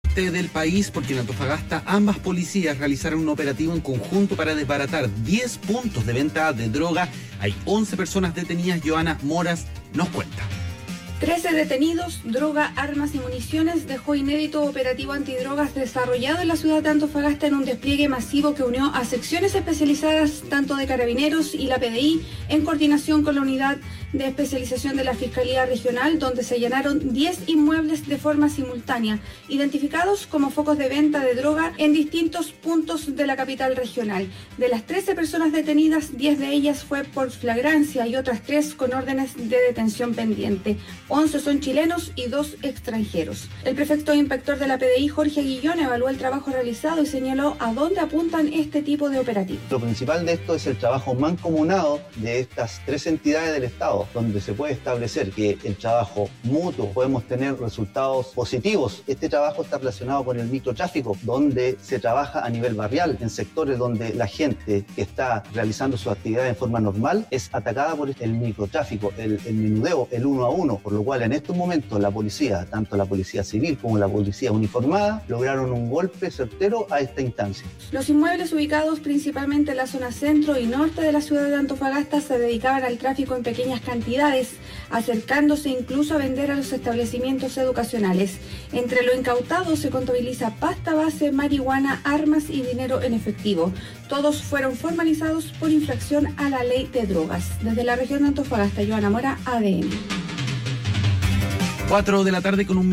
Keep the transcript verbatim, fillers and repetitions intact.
del país, porque en Antofagasta ambas policías realizaron un operativo en conjunto para desbaratar diez puntos de venta de droga. Hay once personas detenidas. Joana Moras nos cuenta. trece detenidos, droga, armas y municiones dejó inédito operativo antidrogas desarrollado en la ciudad de Antofagasta en un despliegue masivo que unió a secciones especializadas tanto de Carabineros y la P D I en coordinación con la unidad de especialización de la Fiscalía Regional, donde se allanaron diez inmuebles de forma simultánea, identificados como focos de venta de droga en distintos puntos de la capital regional. De las trece personas detenidas, diez de ellas fue por flagrancia y otras tres con órdenes de detención pendiente. once son chilenos y dos extranjeros. El prefecto inspector de la P D I, Jorge Guillón, evaluó el trabajo realizado y señaló a dónde apuntan este tipo de operativos. Lo principal de esto es el trabajo mancomunado de estas tres entidades del Estado, donde se puede establecer que el trabajo mutuo podemos tener resultados positivos. Este trabajo está relacionado con el microtráfico, donde se trabaja a nivel barrial, en sectores donde la gente que está realizando su actividad en forma normal es atacada por el microtráfico, el, el menudeo, el uno a uno, por lo cual en estos momentos la policía, tanto la policía civil como la policía uniformada, lograron un golpe certero a esta instancia. Los inmuebles ubicados principalmente en la zona centro y norte de la ciudad de Antofagasta se dedicaban al tráfico en pequeñas cantidades, acercándose incluso a vender a los establecimientos educacionales. Entre lo incautado se contabiliza pasta base, marihuana, armas y dinero en efectivo. Todos fueron formalizados por infracción a la ley de drogas. Desde la región de Antofagasta, Joana Mora, A D N. cuatro de la tarde con un